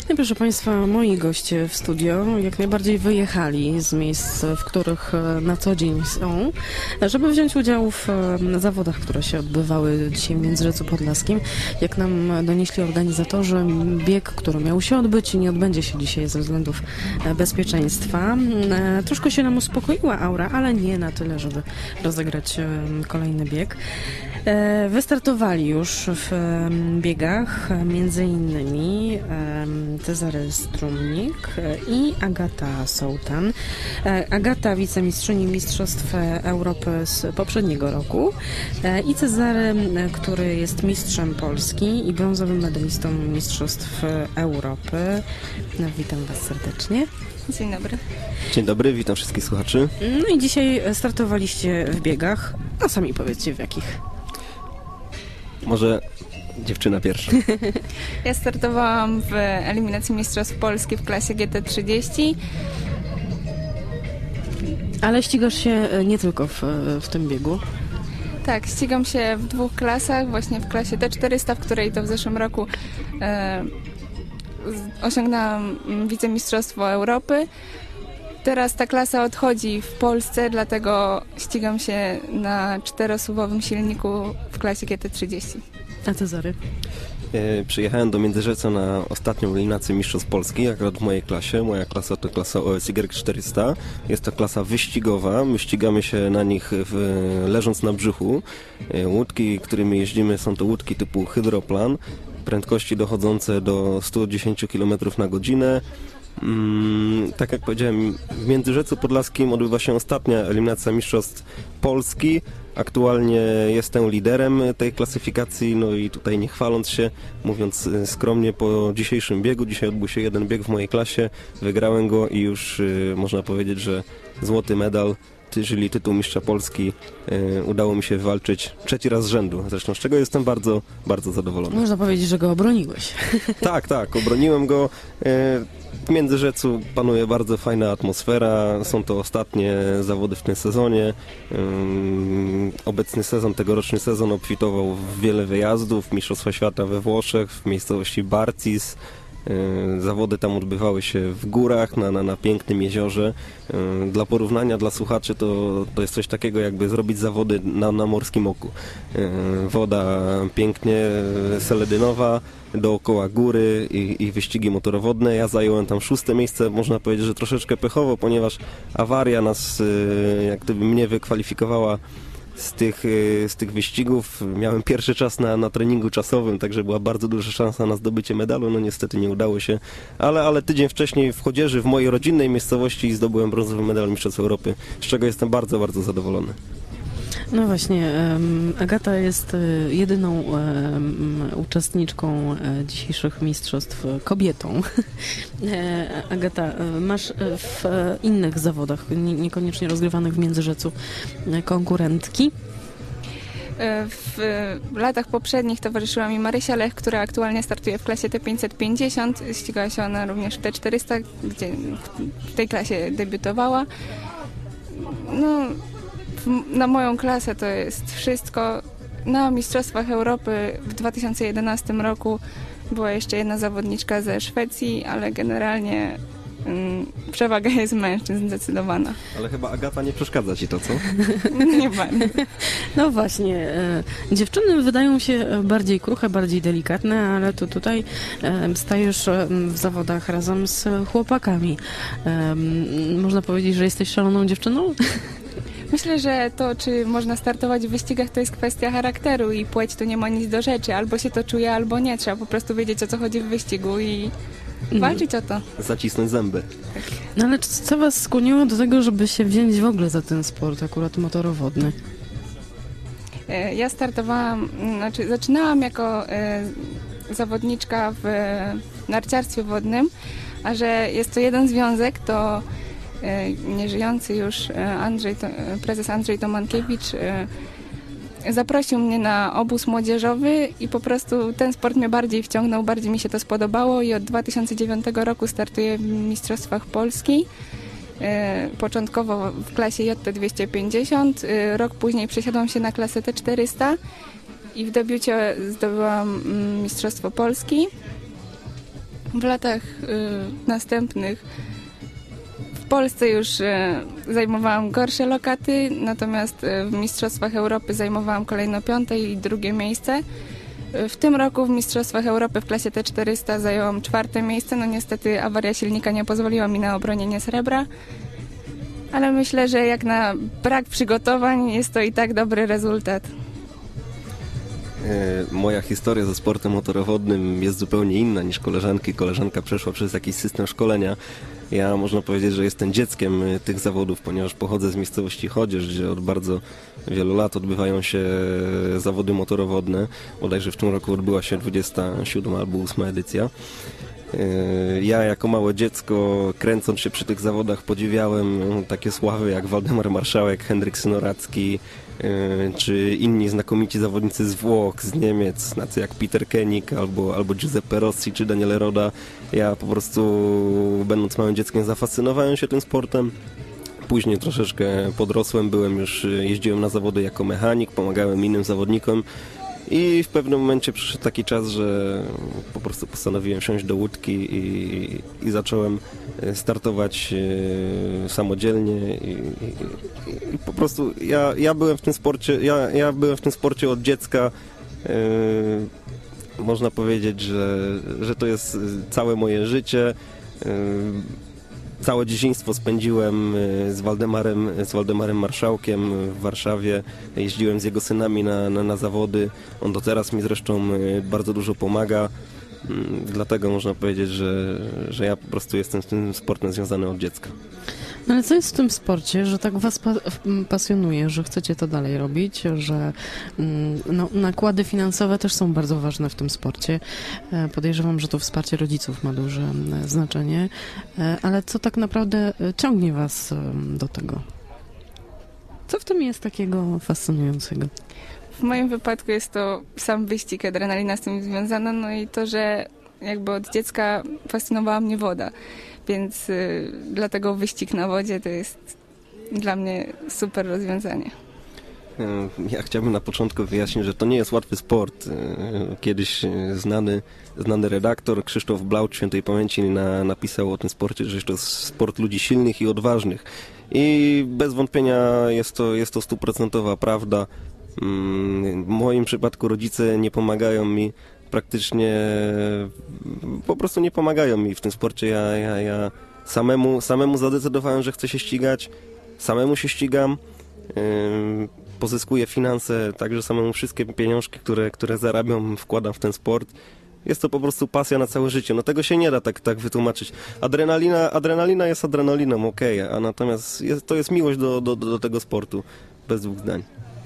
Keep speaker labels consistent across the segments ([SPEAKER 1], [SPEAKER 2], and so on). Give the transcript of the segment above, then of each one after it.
[SPEAKER 1] No, proszę Państwa, moi goście w studio jak najbardziej wyjechali z miejsc, w których na co dzień są, żeby wziąć udział w zawodach, które się odbywały dzisiaj w Międzyrzeczu Podlaskim. Jak nam donieśli organizatorzy, bieg, który miał się odbyć, nie odbędzie się dzisiaj ze względów bezpieczeństwa. Troszkę się nam uspokoiła aura, ale nie na tyle, żeby rozegrać kolejny bieg. Wystartowali już w biegach między innymi Cezary Strumnik i Agata Sołtan. Agata wicemistrzyni Mistrzostw Europy z poprzedniego roku i Cezary, który jest mistrzem Polski i brązowym medalistą Mistrzostw Europy. No, witam Was serdecznie.
[SPEAKER 2] Dzień dobry.
[SPEAKER 3] Dzień dobry, witam wszystkich słuchaczy.
[SPEAKER 1] No i dzisiaj startowaliście w biegach, a sami powiedzcie w jakich.
[SPEAKER 3] Może dziewczyna pierwsza.
[SPEAKER 2] Ja startowałam w eliminacji Mistrzostw Polski w klasie GT30.
[SPEAKER 1] Ale ścigasz się nie tylko w tym biegu.
[SPEAKER 2] Tak, ścigam się w dwóch klasach, właśnie w klasie T400, w której to w zeszłym roku osiągnęłam wicemistrzostwo Europy. Teraz ta klasa odchodzi w Polsce, dlatego ścigam się na 4-suwowym silniku w klasie GT30.
[SPEAKER 1] A Cezary?
[SPEAKER 3] Przyjechałem do Międzyrzeca na ostatnią eliminację Mistrzostw Polski, akurat w mojej klasie. Moja klasa to klasa OSY 400. Jest to klasa wyścigowa. My ścigamy się na nich leżąc na brzuchu. Łódki, którymi jeździmy, są to łódki typu hydroplan. Prędkości dochodzące do 110 km na godzinę. Tak jak powiedziałem, w Międzyrzecu Podlaskim odbywa się ostatnia eliminacja Mistrzostw Polski. Aktualnie jestem liderem tej klasyfikacji, no i tutaj nie chwaląc się, mówiąc skromnie, po dzisiejszym biegu, dzisiaj odbył się jeden bieg w mojej klasie, wygrałem go i już można powiedzieć, że złoty medal, czyli tytuł mistrza Polski, udało mi się wywalczyć trzeci raz z rzędu, zresztą z czego jestem bardzo, bardzo zadowolony.
[SPEAKER 1] Można powiedzieć, że go obroniłeś.
[SPEAKER 3] Tak, obroniłem go. W Międzyrzecu panuje bardzo fajna atmosfera, są to ostatnie zawody w tym sezonie. Obecny sezon, tegoroczny sezon obfitował w wiele wyjazdów, Mistrzostwa Świata we Włoszech, w miejscowości Barcis. Zawody tam odbywały się w górach, na pięknym jeziorze. Dla porównania, dla słuchaczy, to jest coś takiego, jakby zrobić zawody na Morskim Oku. Woda pięknie seledynowa, dookoła góry i wyścigi motorowodne. Ja zająłem tam 6. miejsce, można powiedzieć, że troszeczkę pechowo, ponieważ awaria nas, jak gdyby mnie wykwalifikowała z tych wyścigów. Miałem pierwszy czas na treningu czasowym, także była bardzo duża szansa na zdobycie medalu. No niestety nie udało się, ale tydzień wcześniej w Chodzieży, w mojej rodzinnej miejscowości, zdobyłem brązowy medal Mistrzostw Europy, z czego jestem bardzo, bardzo zadowolony.
[SPEAKER 1] No właśnie, Agata jest jedyną uczestniczką dzisiejszych mistrzostw kobietą. Agata, masz w innych zawodach, niekoniecznie rozgrywanych w Międzyrzecu, konkurentki?
[SPEAKER 2] W latach poprzednich towarzyszyła mi Marysia Lech, która aktualnie startuje w klasie T550. Ścigała się ona również w T400, gdzie w tej klasie debiutowała. No, na moją klasę to jest wszystko. Na Mistrzostwach Europy w 2011 roku była jeszcze jedna zawodniczka ze Szwecji, ale generalnie przewaga jest mężczyzn zdecydowana.
[SPEAKER 3] Ale chyba Agata nie przeszkadza ci to, co?
[SPEAKER 2] Nie bardzo.
[SPEAKER 1] No właśnie, dziewczyny wydają się bardziej kruche, bardziej delikatne, ale to tutaj stajesz w zawodach razem z chłopakami. Można powiedzieć, że jesteś szaloną dziewczyną?
[SPEAKER 2] Myślę, że to, czy można startować w wyścigach, to jest kwestia charakteru i płeć tu nie ma nic do rzeczy. Albo się to czuje, albo nie. Trzeba po prostu wiedzieć, o co chodzi w wyścigu i walczyć o to.
[SPEAKER 3] Zacisnąć zęby.
[SPEAKER 2] Tak.
[SPEAKER 1] No ale co was skłoniło do tego, żeby się wziąć w ogóle za ten sport, akurat motorowodny?
[SPEAKER 2] Ja zaczynałam jako zawodniczka w narciarstwie wodnym, a że jest to jeden związek, to nieżyjący już prezes Andrzej Tomankiewicz zaprosił mnie na obóz młodzieżowy i po prostu ten sport mnie bardziej wciągnął, bardziej mi się to spodobało i od 2009 roku startuję w Mistrzostwach Polski. Początkowo w klasie JT250, rok później przesiadłam się na klasę T400 i w debiucie zdobyłam Mistrzostwo Polski. W latach następnych w Polsce już zajmowałam gorsze lokaty, natomiast w Mistrzostwach Europy zajmowałam kolejno 5. i 2. miejsce. W tym roku w Mistrzostwach Europy w klasie T400 zajęłam 4. miejsce. No niestety awaria silnika nie pozwoliła mi na obronienie srebra, ale myślę, że jak na brak przygotowań jest to i tak dobry rezultat.
[SPEAKER 3] Moja historia ze sportem motorowodnym jest zupełnie inna niż koleżanki. Koleżanka przeszła przez jakiś system szkolenia. Ja można powiedzieć, że jestem dzieckiem tych zawodów, ponieważ pochodzę z miejscowości Chodzież, gdzie od bardzo wielu lat odbywają się zawody motorowodne. Bodajże w tym roku odbyła się 27 albo 8 edycja. Ja jako małe dziecko, kręcąc się przy tych zawodach, podziwiałem takie sławy jak Waldemar Marszałek, Henryk Synoracki, czy inni znakomici zawodnicy z Włoch, z Niemiec, tacy jak Peter Koenig albo Giuseppe Rossi czy Daniel Roda. Ja po prostu, będąc małym dzieckiem, zafascynowałem się tym sportem. Później troszeczkę podrosłem, jeździłem na zawody jako mechanik, pomagałem innym zawodnikom i w pewnym momencie przyszedł taki czas, że po prostu postanowiłem wsiąść do łódki i zacząłem startować samodzielnie i po prostu ja byłem w tym sporcie, ja byłem w tym sporcie od dziecka. Można powiedzieć, że to jest całe moje życie. Całe dzieciństwo spędziłem z Waldemarem Marszałkiem w Warszawie. Jeździłem z jego synami na zawody. On do teraz mi zresztą bardzo dużo pomaga. Dlatego można powiedzieć, że ja po prostu jestem z tym sportem związany od dziecka.
[SPEAKER 1] No ale co jest w tym sporcie, że tak was pasjonuje, że chcecie to dalej robić, że no, nakłady finansowe też są bardzo ważne w tym sporcie. Podejrzewam, że to wsparcie rodziców ma duże znaczenie, ale co tak naprawdę ciągnie was do tego? Co w tym jest takiego fascynującego?
[SPEAKER 2] W moim wypadku jest to sam wyścig, adrenalina z tym związana, no i to, że jakby od dziecka fascynowała mnie woda, więc dlatego wyścig na wodzie to jest dla mnie super rozwiązanie.
[SPEAKER 3] Ja chciałbym na początku wyjaśnić, że to nie jest łatwy sport. Kiedyś znany redaktor Krzysztof Blaut świętej pamięci napisał o tym sporcie, że to jest sport ludzi silnych i odważnych. I bez wątpienia jest to 100% prawda. W moim przypadku rodzice nie pomagają mi praktycznie, po prostu nie pomagają mi w tym sporcie. Ja samemu zadecydowałem, że chcę się ścigać, samemu się ścigam, pozyskuję finanse, także samemu wszystkie pieniążki, które zarabiam, wkładam w ten sport. Jest to po prostu pasja na całe życie. No tego się nie da tak wytłumaczyć. Adrenalina jest adrenaliną, okej, a natomiast to jest miłość do tego sportu, bez dwóch zdań.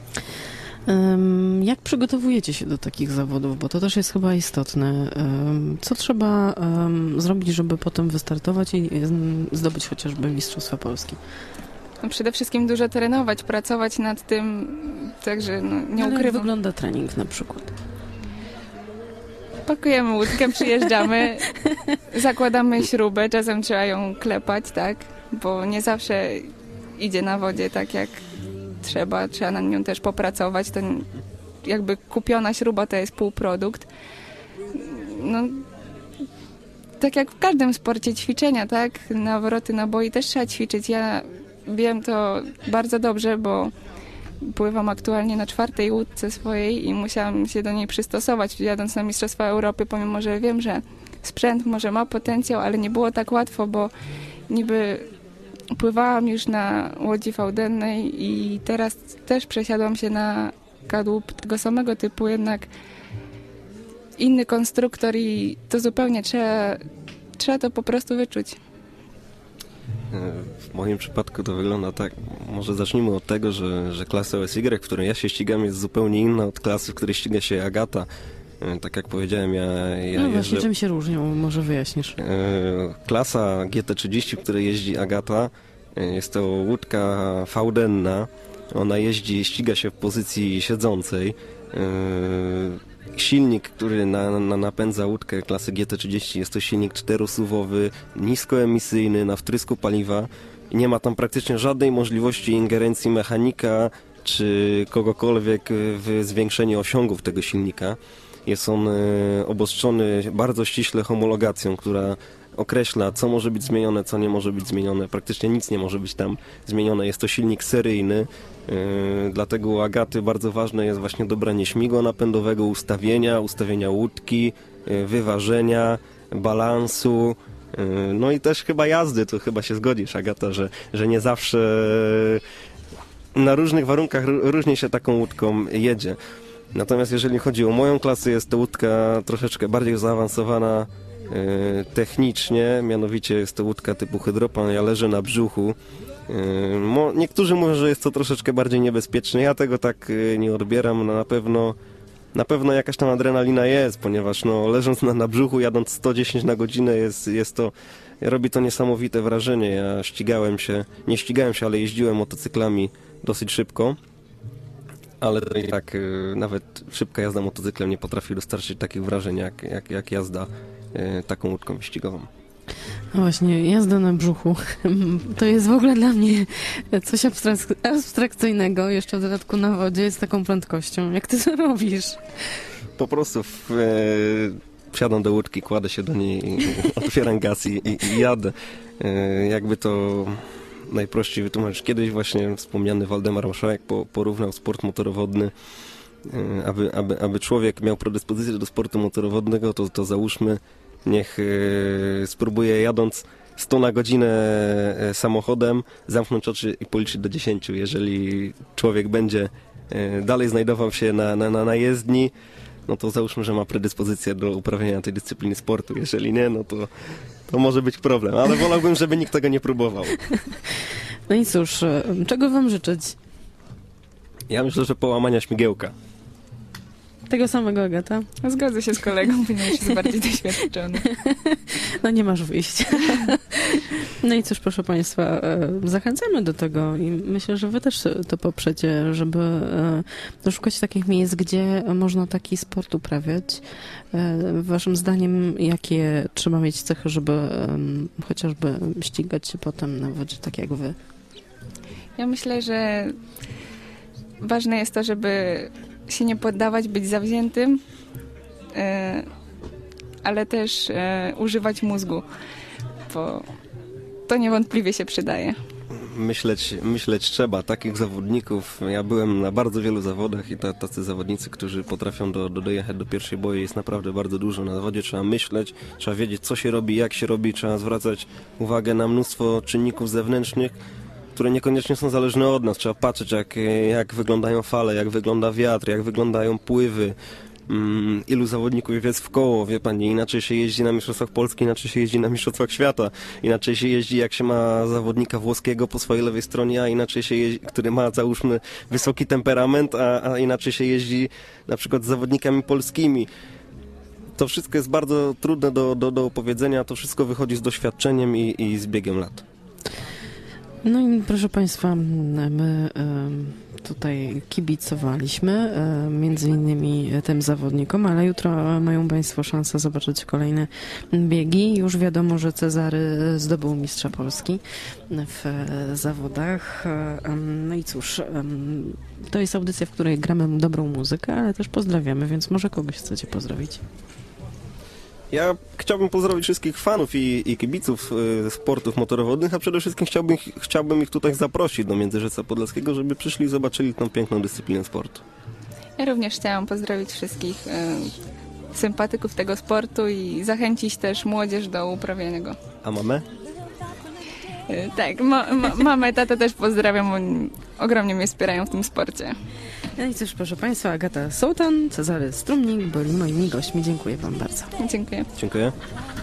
[SPEAKER 1] Jak przygotowujecie się do takich zawodów? Bo to też jest chyba istotne. Co trzeba zrobić, żeby potem wystartować i zdobyć chociażby Mistrzostwa Polski?
[SPEAKER 2] No przede wszystkim dużo trenować, pracować nad tym, także no, nie
[SPEAKER 1] ukrywam. Jak wygląda trening na przykład?
[SPEAKER 2] Pakujemy łódkę, przyjeżdżamy, zakładamy śrubę, czasem trzeba ją klepać, tak, bo nie zawsze idzie na wodzie tak jak trzeba na nią też popracować, to jakby kupiona śruba to jest półprodukt. No, tak jak w każdym sporcie ćwiczenia, tak, nawroty, naboi też trzeba ćwiczyć. Ja wiem to bardzo dobrze, bo pływam aktualnie na 4. łódce swojej i musiałam się do niej przystosować, jadąc na Mistrzostwa Europy, pomimo że wiem, że sprzęt może ma potencjał, ale nie było tak łatwo, bo niby pływałam już na łodzi fałdennej i teraz też przesiadłam się na kadłub tego samego typu, jednak inny konstruktor i to zupełnie trzeba to po prostu wyczuć.
[SPEAKER 3] W moim przypadku to wygląda tak, może zacznijmy od tego, że klasa OSY, w której ja się ścigam, jest zupełnie inna od klasy, w której ściga się Agata. Tak jak powiedziałem, ja
[SPEAKER 1] no właśnie, czym się różnią? Może wyjaśnisz?
[SPEAKER 3] Klasa GT30, w której jeździ Agata, jest to łódka fałdenna. Ona ściga się w pozycji siedzącej. Silnik, który napędza łódkę klasy GT30, jest to silnik 4-suwowy, niskoemisyjny, na wtrysku paliwa. Nie ma tam praktycznie żadnej możliwości ingerencji mechanika czy kogokolwiek w zwiększenie osiągów tego silnika. Jest on obostrzony bardzo ściśle homologacją, która określa, co może być zmienione, co nie może być zmienione. Praktycznie nic nie może być tam zmienione. Jest to silnik seryjny, dlatego u Agaty bardzo ważne jest właśnie dobranie śmigła napędowego, ustawienia łódki, wyważenia, balansu, no i też chyba jazdy. To chyba się zgodzisz, Agata, że nie zawsze na różnych warunkach różnie się taką łódką jedzie. Natomiast jeżeli chodzi o moją klasę, jest to łódka troszeczkę bardziej zaawansowana technicznie, mianowicie jest to łódka typu hydropan, ja leżę na brzuchu. Niektórzy mówią, że jest to troszeczkę bardziej niebezpieczne, ja tego tak nie odbieram, no na pewno jakaś tam adrenalina jest, ponieważ no, leżąc na brzuchu, jadąc 110 na godzinę robi to niesamowite wrażenie. Ja nie ścigałem się, ale jeździłem motocyklami dosyć szybko, ale i tak nawet szybka jazda motocyklem nie potrafi dostarczyć takich wrażeń jak jazda taką łódką wyścigową.
[SPEAKER 1] No właśnie, jazda na brzuchu to jest w ogóle dla mnie coś abstrakcyjnego, jeszcze w dodatku na wodzie z taką prędkością. Jak ty to robisz?
[SPEAKER 3] Po prostu wsiadam do łódki, kładę się do niej, otwieram gaz i jadę. Jakby to najprościej wytłumaczyć. Kiedyś właśnie wspomniany Waldemar Marszałek porównał sport motorowodny. Aby człowiek miał predyspozycję do sportu motorowodnego, to załóżmy, niech spróbuje jadąc 100 na godzinę samochodem zamknąć oczy i policzyć do 10. Jeżeli człowiek będzie dalej znajdował się na jezdni, no to załóżmy, że ma predyspozycję do uprawiania tej dyscypliny sportu. Jeżeli nie, no to może być problem. Ale wolałbym, żeby nikt tego nie próbował.
[SPEAKER 1] No i cóż, czego wam życzyć?
[SPEAKER 3] Ja myślę, że połamania śmigiełka.
[SPEAKER 1] Tego samego, Agata?
[SPEAKER 2] Zgodzę się z kolegą, ponieważ jest bardziej doświadczony.
[SPEAKER 1] No nie masz wyjścia. No i cóż, proszę Państwa, zachęcamy do tego i myślę, że Wy też to poprzecie, żeby szukać takich miejsc, gdzie można taki sport uprawiać. Waszym zdaniem, jakie trzeba mieć cechy, żeby chociażby ścigać się potem na wodzie, tak jak Wy?
[SPEAKER 2] Ja myślę, że ważne jest to, żeby się nie poddawać, być zawziętym, ale też używać bo to niewątpliwie się przydaje.
[SPEAKER 3] Myśleć trzeba. Takich zawodników, ja byłem na bardzo wielu zawodach i tacy zawodnicy, którzy potrafią dojechać do pierwszej boju, jest naprawdę bardzo dużo. Na zawodzie trzeba myśleć, trzeba wiedzieć, co się robi, jak się robi, trzeba zwracać uwagę na mnóstwo czynników zewnętrznych, które niekoniecznie są zależne od nas. Trzeba patrzeć, jak wyglądają fale, jak wygląda wiatr, jak wyglądają pływy, ilu zawodników jest w koło, wie pani, inaczej się jeździ na Mistrzostwach Polski, inaczej się jeździ na Mistrzostwach Świata, inaczej się jeździ, jak się ma zawodnika włoskiego po swojej lewej stronie, a inaczej się jeździ, który ma, załóżmy, wysoki temperament, a inaczej się jeździ na przykład z zawodnikami polskimi. To wszystko jest bardzo trudne do opowiedzenia, to wszystko wychodzi z doświadczeniem i z biegiem lat.
[SPEAKER 1] No i proszę Państwa, my tutaj kibicowaliśmy między innymi tym zawodnikom, ale jutro mają Państwo szansę zobaczyć kolejne biegi. Już wiadomo, że Cezary zdobył mistrza Polski w zawodach. No i cóż, to jest audycja, w której gramy dobrą muzykę, ale też pozdrawiamy, więc może kogoś chcecie pozdrowić?
[SPEAKER 3] Ja chciałbym pozdrowić wszystkich fanów i kibiców sportów motorowodnych, a przede wszystkim chciałbym ich tutaj zaprosić do Międzyrzeca Podlaskiego, żeby przyszli i zobaczyli tą piękną dyscyplinę sportu.
[SPEAKER 2] Ja również chciałam pozdrowić wszystkich sympatyków tego sportu i zachęcić też młodzież do uprawiania go.
[SPEAKER 3] A mamę?
[SPEAKER 2] Tak, mamę, tatę też pozdrawiam, oni ogromnie mnie wspierają w tym sporcie.
[SPEAKER 1] No i cóż, proszę Państwa, Agata Sołtan, Cezary Strumnik byli moimi gośćmi. Dziękuję Wam bardzo.
[SPEAKER 2] Dziękuję.
[SPEAKER 3] Dziękuję.